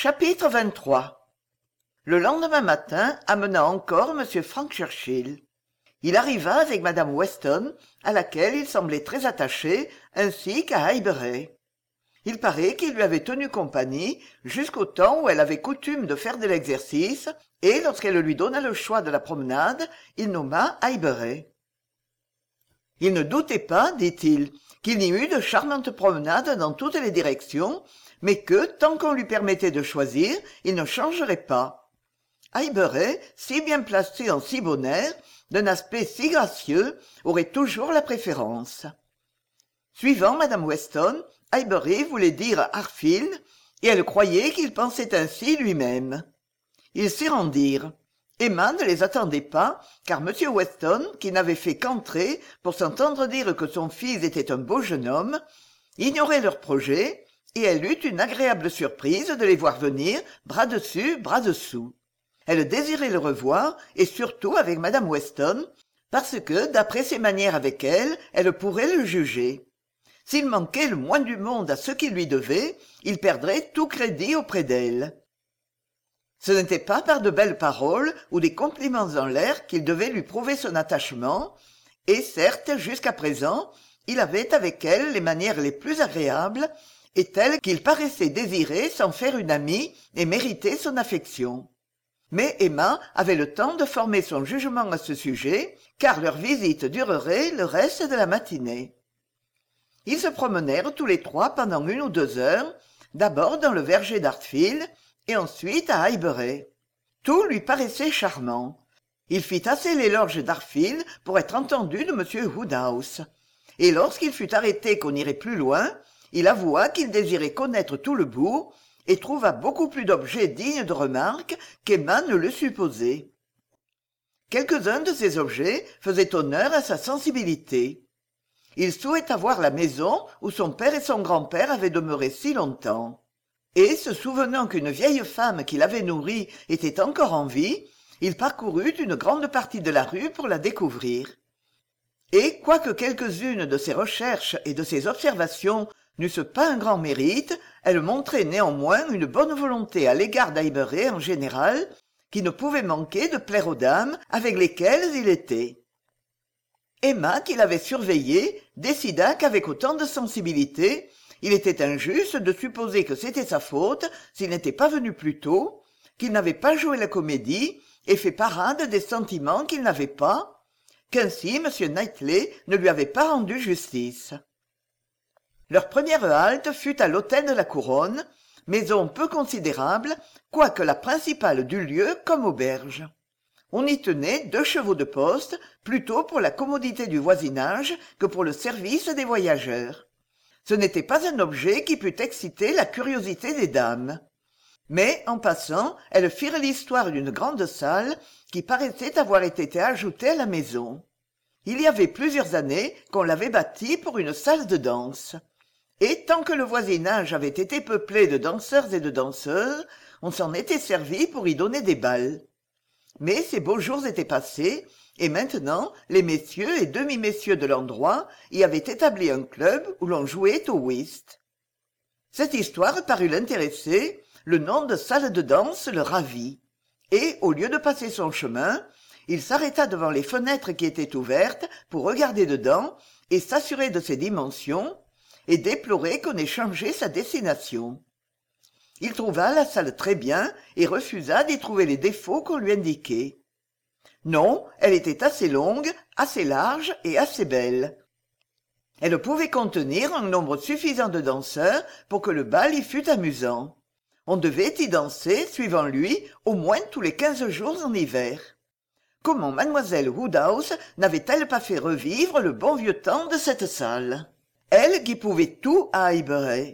Chapitre 23. Le lendemain matin amena encore m frank churchill. Il arriva avec madame weston, à laquelle il semblait très attaché, ainsi qu'à highbury. Il paraît qu'il lui avait tenu compagnie jusqu'au temps où elle avait coutume de faire de l'exercice, et lorsqu'elle lui donna le choix de la promenade, il nomma highbury. Il ne doutait pas, dit-il, qu'il n'y eût de charmantes promenades dans toutes les directions, mais que, tant qu'on lui permettait de choisir, il ne changerait pas. Highbury, si bien placé en si bon air, d'un aspect si gracieux, aurait toujours la préférence. Suivant madame weston, highbury voulait dire hartfield, et elle croyait qu'il pensait ainsi lui-même. Ils s'y rendirent. Emma ne les attendait pas, car m weston, qui n'avait fait qu'entrer pour s'entendre dire que son fils était un beau jeune homme, ignorait leur projet, et elle eut une agréable surprise de les voir venir, bras dessus, bras dessous. Elle désirait le revoir, et surtout avec madame weston, parce que, d'après ses manières avec elle, elle pourrait le juger. S'il manquait le moins du monde à ce qu'il lui devait, il perdrait tout crédit auprès d'elle. Ce n'était pas par de belles paroles ou des compliments en l'air qu'il devait lui prouver son attachement, et certes, jusqu'à présent, il avait avec elle les manières les plus agréables, et telles qu'il paraissait désirer s'en faire une amie et mériter son affection. Mais Emma avait le temps de former son jugement à ce sujet, car leur visite durerait le reste de la matinée. Ils se promenèrent tous les trois pendant 1 ou 2 heures, d'abord dans le verger d'hartfield, et ensuite à highbury. Tout lui paraissait charmant. Il fit assez l'éloge d'hartfield pour être entendu de m woodhouse, et lorsqu'il fut arrêté qu'on irait plus loin, il avoua qu'il désirait connaître tout le bourg, et trouva beaucoup plus d'objets dignes de remarque qu'Emma ne le supposait. Quelques-uns de ces objets faisaient honneur à sa sensibilité. Il souhaita voir la maison où son père et son grand-père avaient demeuré si longtemps. Et, se souvenant qu'une vieille femme qui l'avait nourri était encore en vie, il parcourut une grande partie de la rue pour la découvrir. Et, quoique quelques-unes de ses recherches et de ses observations n'eussent pas un grand mérite, elles montraient néanmoins une bonne volonté à l'égard d'highbury en général, qui ne pouvait manquer de plaire aux dames avec lesquelles il était. Emma, qui l'avait surveillé, décida qu'avec autant de sensibilité, il était injuste de supposer que c'était sa faute s'il n'était pas venu plus tôt, qu'il n'avait pas joué la comédie et fait parade des sentiments qu'il n'avait pas, qu'ainsi m knightley ne lui avait pas rendu justice. Leur première halte fut à l'hôtel de la Couronne, maison peu considérable, quoique la principale du lieu comme auberge. On y tenait 2 chevaux de poste, plutôt pour la commodité du voisinage que pour le service des voyageurs. Ce n'était pas un objet qui pût exciter la curiosité des dames. Mais, en passant, elles firent l'histoire d'une grande salle qui paraissait avoir été ajoutée à la maison. Il y avait plusieurs années qu'on l'avait bâtie pour une salle de danse. Et tant que le voisinage avait été peuplé de danseurs et de danseuses, on s'en était servi pour y donner des bals. Mais ces beaux jours étaient passés, et maintenant les messieurs et demi-messieurs de l'endroit y avaient établi un club où l'on jouait au whist. Cette histoire parut l'intéresser, le nom de salle de danse le ravit, et au lieu de passer son chemin, il s'arrêta devant les fenêtres qui étaient ouvertes pour regarder dedans et s'assurer de ses dimensions, et déplorer qu'on ait changé sa destination. Il trouva la salle très bien et refusa d'y trouver les défauts qu'on lui indiquait. Non, elle était assez longue, assez large et assez belle. Elle pouvait contenir un nombre suffisant de danseurs pour que le bal y fût amusant. On devait y danser, suivant lui, au moins tous les 15 jours en hiver. Comment mademoiselle woodhouse n'avait-elle pas fait revivre le bon vieux temps de cette salle, elle qui pouvait tout à highbury?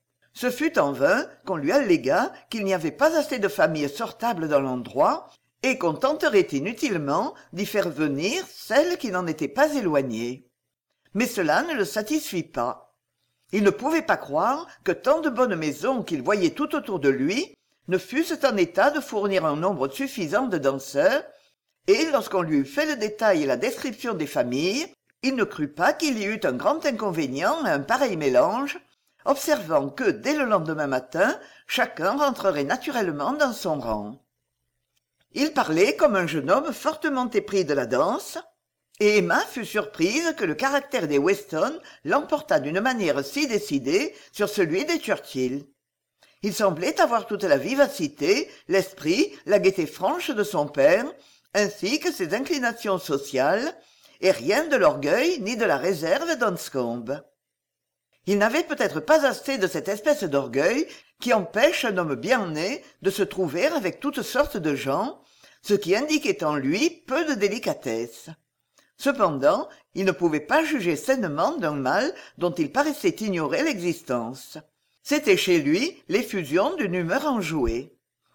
Ce fut en vain qu'on lui allégua qu'il n'y avait pas assez de familles sortables dans l'endroit et qu'on tenterait inutilement d'y faire venir celles qui n'en étaient pas éloignées. Mais cela ne le satisfit pas. Il ne pouvait pas croire que tant de bonnes maisons qu'il voyait tout autour de lui ne fussent en état de fournir un nombre suffisant de danseurs, et lorsqu'on lui eut fait le détail et la description des familles, il ne crut pas qu'il y eût un grand inconvénient à un pareil mélange, observant que, dès le lendemain matin, chacun rentrerait naturellement dans son rang. Il parlait comme un jeune homme fortement épris de la danse, et Emma fut surprise que le caractère des Weston l'emportât d'une manière si décidée sur celui des Churchill. Il semblait avoir toute la vivacité, l'esprit, la gaieté franche de son père, ainsi que ses inclinations sociales, et rien de l'orgueil ni de la réserve d'Enscombe. Il n'avait peut-être pas assez de cette espèce d'orgueil qui empêche un homme bien né de se trouver avec toutes sortes de gens, ce qui indiquait en lui peu de délicatesse. Cependant, il ne pouvait pas juger sainement d'un mal dont il paraissait ignorer l'existence. C'étaient chez lui l'effusion d'une humeur enjouée.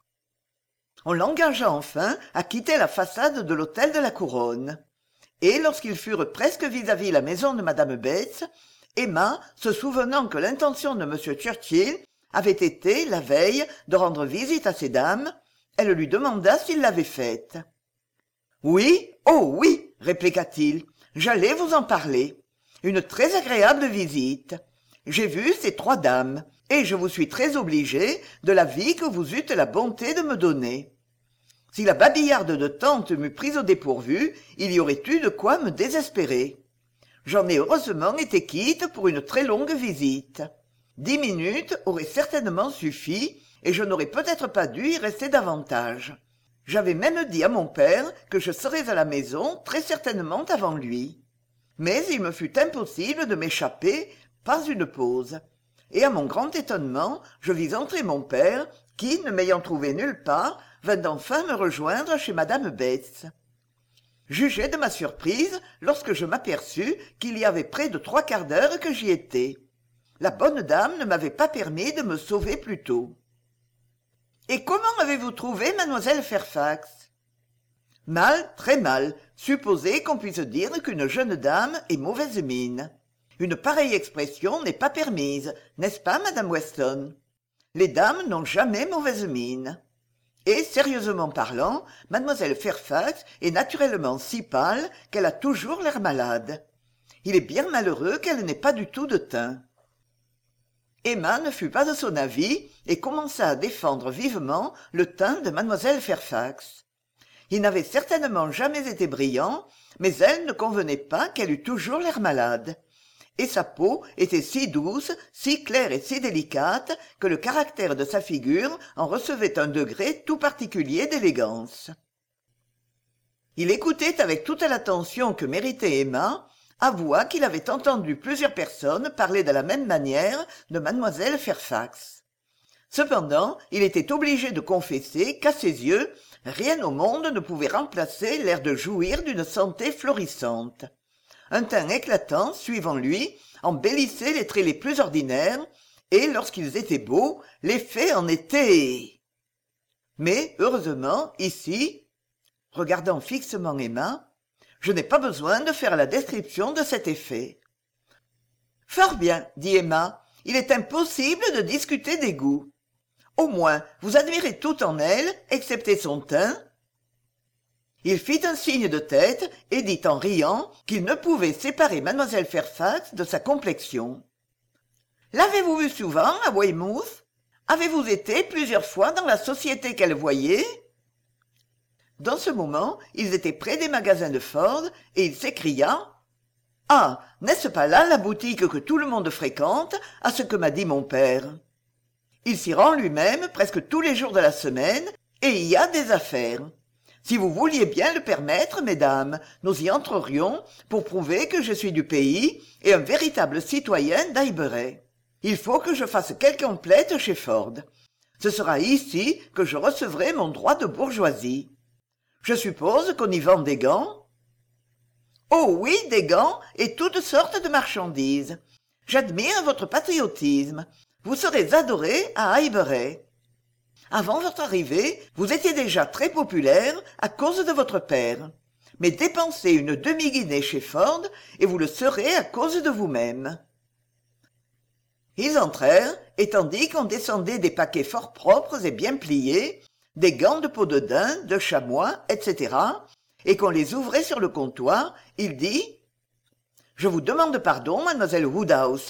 On l'engagea enfin à quitter la façade de l'hôtel de la Couronne. Et lorsqu'ils furent presque vis-à-vis la maison de madame Bates, Emma, se souvenant que l'intention de m Churchill avait été, la veille, de rendre visite à ces dames, elle lui demanda s'il l'avait faite. « Oui, oh oui, répliqua-t-il, j'allais vous en parler. Une très agréable visite. J'ai vu ces 3 dames, et je vous suis très obligé de l'avis que vous eûtes la bonté de me donner. Si la babillarde de tante m'eût prise au dépourvu, il y aurait eu de quoi me désespérer. J'en ai heureusement été quitte pour une très longue visite. 10 minutes auraient certainement suffi, et je n'aurais peut-être pas dû y rester davantage. J'avais même dit à mon père que je serais à la maison très certainement avant lui. Mais il me fut impossible de m'échapper, pas une pause. Et à mon grand étonnement, je vis entrer mon père, qui, ne m'ayant trouvé nulle part, vint enfin me rejoindre chez madame Bates. Jugez de ma surprise lorsque je m'aperçus qu'il y avait près de 3/4 d'heure que j'y étais. La bonne dame ne m'avait pas permis de me sauver plus tôt. « Et comment avez-vous trouvé mademoiselle Fairfax ?»« Mal, très mal. Supposez qu'on puisse dire qu'une jeune dame est mauvaise mine. Une pareille expression n'est pas permise, n'est-ce pas, madame Weston ? Les dames n'ont jamais mauvaise mine. Et, sérieusement parlant, mademoiselle Fairfax est naturellement si pâle qu'elle a toujours l'air malade. Il est bien malheureux qu'elle n'ait pas du tout de teint. » Emma ne fut pas de son avis et commença à défendre vivement le teint de mademoiselle Fairfax. Il n'avait certainement jamais été brillant, mais elle ne convenait pas qu'elle eût toujours l'air malade. Et sa peau était si douce, si claire et si délicate que le caractère de sa figure en recevait un degré tout particulier d'élégance. Il écoutait avec toute l'attention que méritait Emma, avoua qu'il avait entendu plusieurs personnes parler de la même manière de mademoiselle Fairfax. Cependant, il était obligé de confesser qu'à ses yeux, rien au monde ne pouvait remplacer l'air de jouir d'une santé florissante. Un teint éclatant, suivant lui, embellissait les traits les plus ordinaires, et lorsqu'ils étaient beaux, l'effet en était... Mais, heureusement, ici, regardant fixement Emma, je n'ai pas besoin de faire la description de cet effet. « Fort bien, dit Emma, il est impossible de discuter des goûts. Au moins, vous admirez tout en elle, excepté son teint. » Il fit un signe de tête et dit en riant qu'il ne pouvait séparer mademoiselle Fairfax de sa complexion. « L'avez-vous vue souvent à Weymouth ? Avez-vous été plusieurs fois dans la société qu'elle voyait ?» Dans ce moment, ils étaient près des magasins de Ford, et il s'écria « Ah, n'est-ce pas là la boutique que tout le monde fréquente, à ce que m'a dit mon père ? Il s'y rend lui-même presque tous les jours de la semaine, et il y a des affaires. Si vous vouliez bien le permettre, mesdames, nous y entrerions pour prouver que je suis du pays et un véritable citoyen d'Highbury. Il faut que je fasse quelques emplettes chez Ford. Ce sera ici que je recevrai mon droit de bourgeoisie. Je suppose qu'on y vend des gants ? » « Oh oui, des gants et toutes sortes de marchandises. J'admire votre patriotisme. Vous serez adoré à Highbury. Avant votre arrivée, vous étiez déjà très populaire à cause de votre père. Mais dépensez une demi-guinée chez Ford et vous le serez à cause de vous-même. » Ils entrèrent, et tandis qu'on descendait des paquets fort propres et bien pliés, des gants de peau de daim, de chamois, etc., et qu'on les ouvrait sur le comptoir, il dit « Je vous demande pardon, mademoiselle Woodhouse,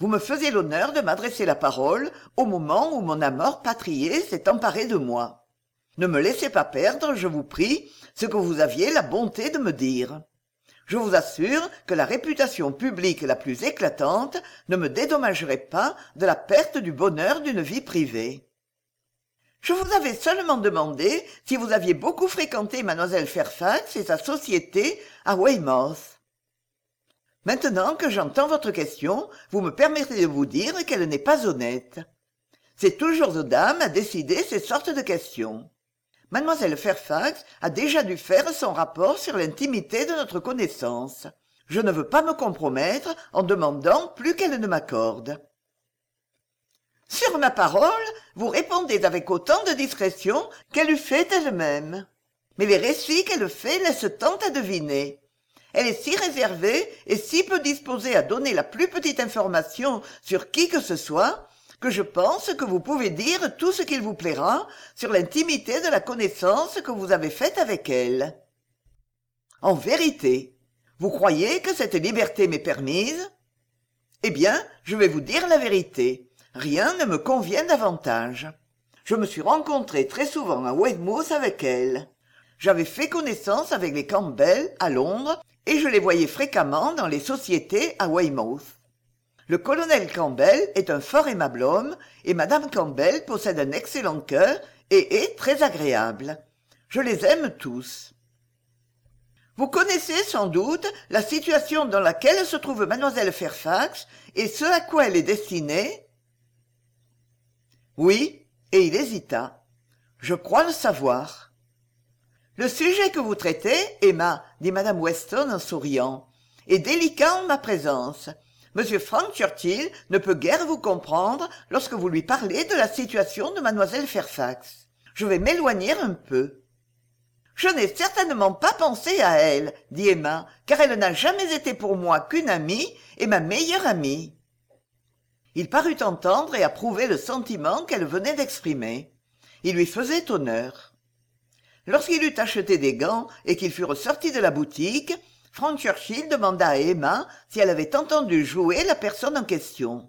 Vous me faisiez l'honneur de m'adresser la parole au moment où mon amour patrié s'est emparé de moi. Ne me laissez pas perdre, je vous prie, ce que vous aviez la bonté de me dire. Je vous assure que la réputation publique la plus éclatante ne me dédommagerait pas de la perte du bonheur d'une vie privée. Je vous avais seulement demandé si vous aviez beaucoup fréquenté mademoiselle Fairfax et sa société à Weymouth. Maintenant que j'entends votre question, vous me permettez de vous dire qu'elle n'est pas honnête. C'est toujours aux dames à décider ces sortes de questions. Mademoiselle Fairfax a déjà dû faire son rapport sur l'intimité de notre connaissance. Je ne veux pas me compromettre en demandant plus qu'elle ne m'accorde. Sur ma parole, vous répondez avec autant de discrétion qu'elle eût fait elle-même. Mais les récits qu'elle fait laissent tant à deviner. Elle est si réservée et si peu disposée à donner la plus petite information sur qui que ce soit, que je pense que vous pouvez dire tout ce qu'il vous plaira sur l'intimité de la connaissance que vous avez faite avec elle. En vérité, vous croyez que cette liberté m'est permise? Eh bien, je vais vous dire la vérité. Rien ne me convient davantage. Je me suis rencontré très souvent à Weymouth avec elle. J'avais fait connaissance avec les Campbell à Londres et je les voyais fréquemment dans les sociétés à Weymouth. Le colonel Campbell est un fort aimable homme et madame Campbell possède un excellent cœur et est très agréable. Je les aime tous. Vous connaissez sans doute la situation dans laquelle se trouve mademoiselle Fairfax et ce à quoi elle est destinée? Oui, et il hésita. Je crois le savoir. Le sujet que vous traitez, Emma, dit madame Weston en souriant, est délicat en ma présence. Monsieur Frank Churchill ne peut guère vous comprendre lorsque vous lui parlez de la situation de mademoiselle Fairfax. Je vais m'éloigner un peu. Je n'ai certainement pas pensé à elle, dit Emma, car elle n'a jamais été pour moi qu'une amie et ma meilleure amie. Il parut entendre et approuver le sentiment qu'elle venait d'exprimer. Il lui faisait honneur. Lorsqu'il eut acheté des gants et qu'ils furent sortis de la boutique, Frank Churchill demanda à Emma si elle avait entendu jouer la personne en question.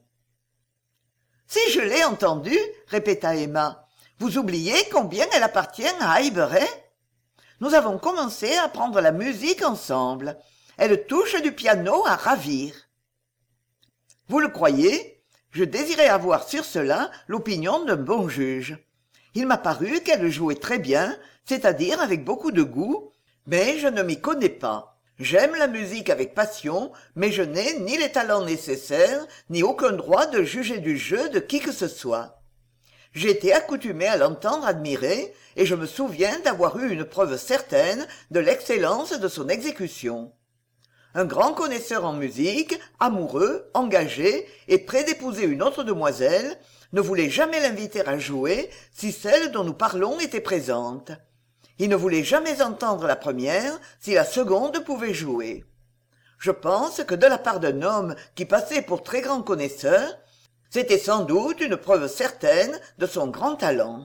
« Si je l'ai entendue, répéta Emma, vous oubliez combien elle appartient à Highbury? Nous avons commencé à apprendre la musique ensemble. Elle touche du piano à ravir. Vous le croyez? Je désirais avoir sur cela l'opinion d'un bon juge. Il m'a paru qu'elle jouait très bien, c'est-à-dire avec beaucoup de goût, mais je ne m'y connais pas. J'aime la musique avec passion, mais je n'ai ni les talents nécessaires, ni aucun droit de juger du jeu de qui que ce soit. J'ai été accoutumé à l'entendre admirer, et je me souviens d'avoir eu une preuve certaine de l'excellence de son exécution. Un grand connaisseur en musique, amoureux, engagé et près d'épouser une autre demoiselle, ne voulait jamais l'inviter à jouer si celle dont nous parlons était présente. Il ne voulait jamais entendre la première si la seconde pouvait jouer. Je pense que de la part d'un homme qui passait pour très grand connaisseur, c'était sans doute une preuve certaine de son grand talent.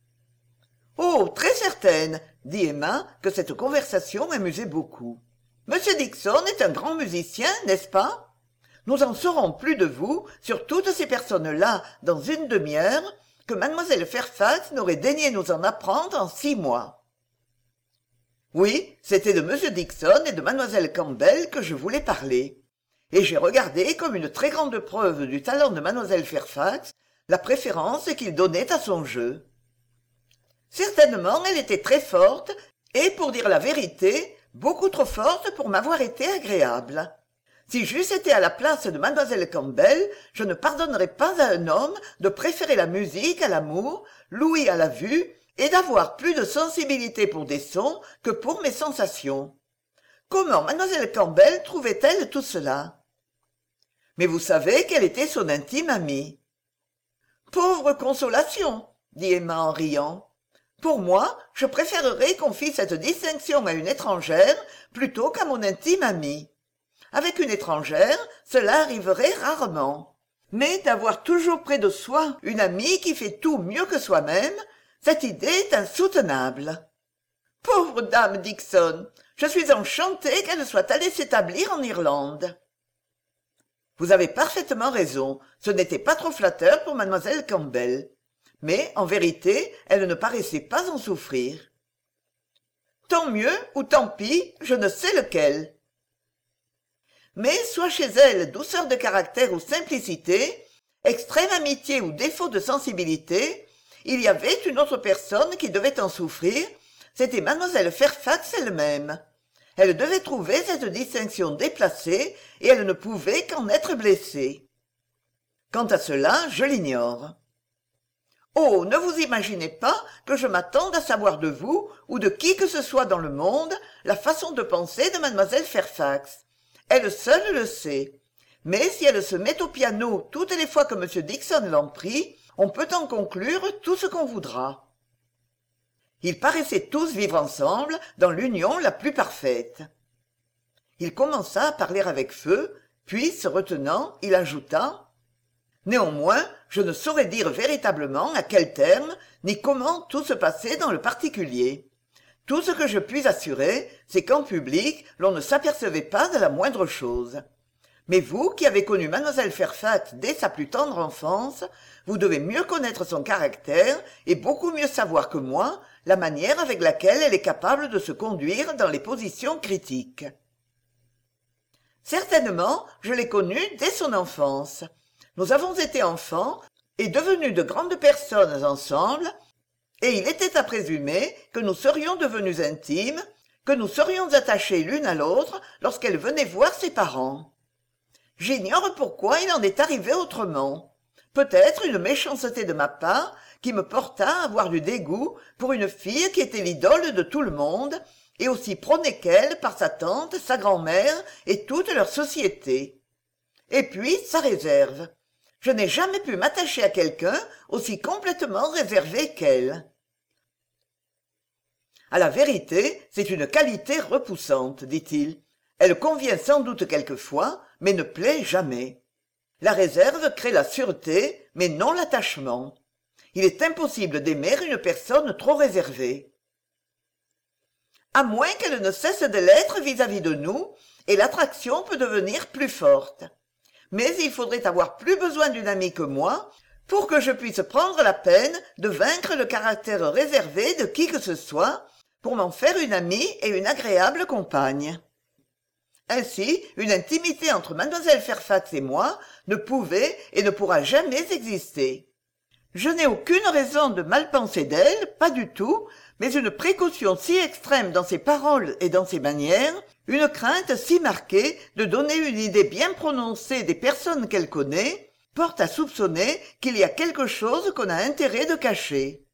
« Oh, très certaine !» dit Emma, que cette conversation amusait beaucoup. « Monsieur Dixon est un grand musicien, n'est-ce pas? Nous en saurons plus de vous, sur toutes ces personnes-là, dans une demi-heure, que mademoiselle Fairfax n'aurait daigné nous en apprendre en 6 mois. » Oui, c'était de monsieur Dixon et de mademoiselle Campbell que je voulais parler. Et j'ai regardé comme une très grande preuve du talent de mademoiselle Fairfax la préférence qu'il donnait à son jeu. Certainement, elle était très forte, et pour dire la vérité, beaucoup trop forte pour m'avoir été agréable. Si j'eusse été à la place de mademoiselle Campbell, je ne pardonnerais pas à un homme de préférer la musique à l'amour, l'ouïe à la vue, et d'avoir plus de sensibilité pour des sons que pour mes sensations. Comment mademoiselle Campbell trouvait-elle tout cela? Mais vous savez quelle était son intime amie. Pauvre consolation, dit Emma en riant. Pour moi, je préférerais qu'on fît cette distinction à une étrangère plutôt qu'à mon intime amie. Avec une étrangère, cela arriverait rarement. Mais d'avoir toujours près de soi une amie qui fait tout mieux que soi-même, cette idée est insoutenable. Pauvre dame Dixon, je suis enchantée qu'elle soit allée s'établir en Irlande. Vous avez parfaitement raison, ce n'était pas trop flatteur pour mademoiselle Campbell. Mais, en vérité, elle ne paraissait pas en souffrir. Tant mieux ou tant pis, je ne sais lequel. Mais soit chez elle douceur de caractère ou simplicité, extrême amitié ou défaut de sensibilité, il y avait une autre personne qui devait en souffrir, c'était mademoiselle Fairfax elle-même. Elle devait trouver cette distinction déplacée et elle ne pouvait qu'en être blessée. Quant à cela, je l'ignore. Oh, ne vous imaginez pas que je m'attende à savoir de vous ou de qui que ce soit dans le monde la façon de penser de mademoiselle Fairfax. Elle seule le sait. Mais si elle se met au piano toutes les fois que M. Dixon l'en prie, on peut en conclure tout ce qu'on voudra. Ils paraissaient tous vivre ensemble dans l'union la plus parfaite. Il commença à parler avec feu, puis, se retenant, il ajouta « Néanmoins, je ne saurais dire véritablement à quel terme, ni comment tout se passait dans le particulier. Tout ce que je puis assurer, c'est qu'en public, l'on ne s'apercevait pas de la moindre chose. Mais vous, qui avez connu mademoiselle Fairfax dès sa plus tendre enfance, vous devez mieux connaître son caractère et beaucoup mieux savoir que moi la manière avec laquelle elle est capable de se conduire dans les positions critiques. Certainement, je l'ai connue dès son enfance. Nous avons été enfants et devenus de grandes personnes ensemble, et il était à présumer que nous serions devenus intimes, que nous serions attachés l'une à l'autre lorsqu'elle venait voir ses parents. J'ignore pourquoi il en est arrivé autrement. Peut-être une méchanceté de ma part qui me porta à avoir du dégoût pour une fille qui était l'idole de tout le monde, et aussi prônée qu'elle par sa tante, sa grand-mère et toute leur société. Et puis sa réserve. Je n'ai jamais pu m'attacher à quelqu'un aussi complètement réservé qu'elle. À la vérité, c'est une qualité repoussante, dit-il. Elle convient sans doute quelquefois, mais ne plaît jamais. La réserve crée la sûreté, mais non l'attachement. Il est impossible d'aimer une personne trop réservée. À moins qu'elle ne cesse de l'être vis-à-vis de nous, et l'attraction peut devenir plus forte. Mais il faudrait avoir plus besoin d'une amie que moi pour que je puisse prendre la peine de vaincre le caractère réservé de qui que ce soit, pour m'en faire une amie et une agréable compagne. Ainsi, une intimité entre mademoiselle Fairfax et moi ne pouvait et ne pourra jamais exister. Je n'ai aucune raison de mal penser d'elle, pas du tout, mais une précaution si extrême dans ses paroles et dans ses manières, une crainte si marquée de donner une idée bien prononcée des personnes qu'elle connaît, porte à soupçonner qu'il y a quelque chose qu'on a intérêt de cacher.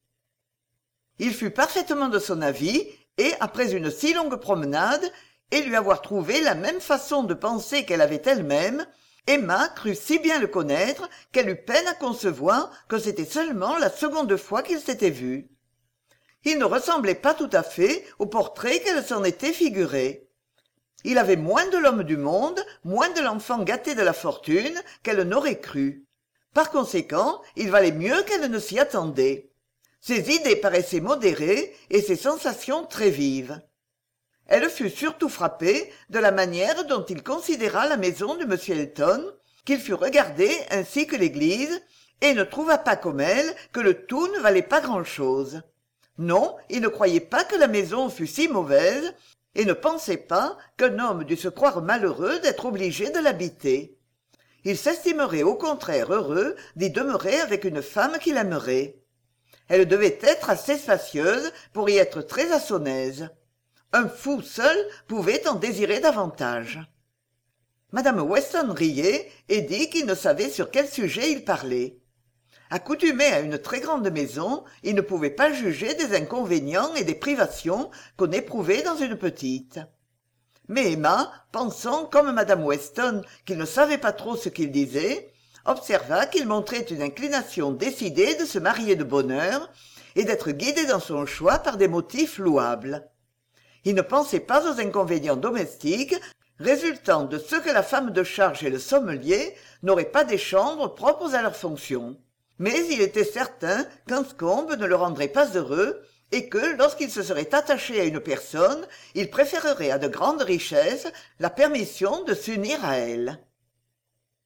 Il fut parfaitement de son avis, et, après une si longue promenade, et lui avoir trouvé la même façon de penser qu'elle avait elle-même, Emma crut si bien le connaître qu'elle eut peine à concevoir que c'était seulement la seconde fois qu'ils s'étaient vus. Il ne ressemblait pas tout à fait au portrait qu'elle s'en était figuré. Il avait moins de l'homme du monde, moins de l'enfant gâté de la fortune qu'elle n'aurait cru. Par conséquent, il valait mieux qu'elle ne s'y attendait. Ses idées paraissaient modérées et ses sensations très vives. Elle fut surtout frappée de la manière dont il considéra la maison de M. Elton, qu'il fut regardé ainsi que l'église, et ne trouva pas comme elle que le tout ne valait pas grand-chose. Non, il ne croyait pas que la maison fût si mauvaise, et ne pensait pas qu'un homme dût se croire malheureux d'être obligé de l'habiter. Il s'estimerait au contraire heureux d'y demeurer avec une femme qu'il aimerait. Elle devait être assez spacieuse pour y être très à son aise. Un fou seul pouvait en désirer davantage. Madame Weston riait et dit qu'il ne savait sur quel sujet il parlait. Accoutumé à une très grande maison, il ne pouvait pas juger des inconvénients et des privations qu'on éprouvait dans une petite. Mais Emma, pensant comme madame Weston qu'il ne savait pas trop ce qu'il disait, observa qu'il montrait une inclination décidée de se marier de bonne heure et d'être guidé dans son choix par des motifs louables. Il ne pensait pas aux inconvénients domestiques résultant de ce que la femme de charge et le sommelier n'auraient pas des chambres propres à leurs fonctions. Mais il était certain qu'Anscombe ne le rendrait pas heureux et que, lorsqu'il se serait attaché à une personne, il préférerait à de grandes richesses la permission de s'unir à elle.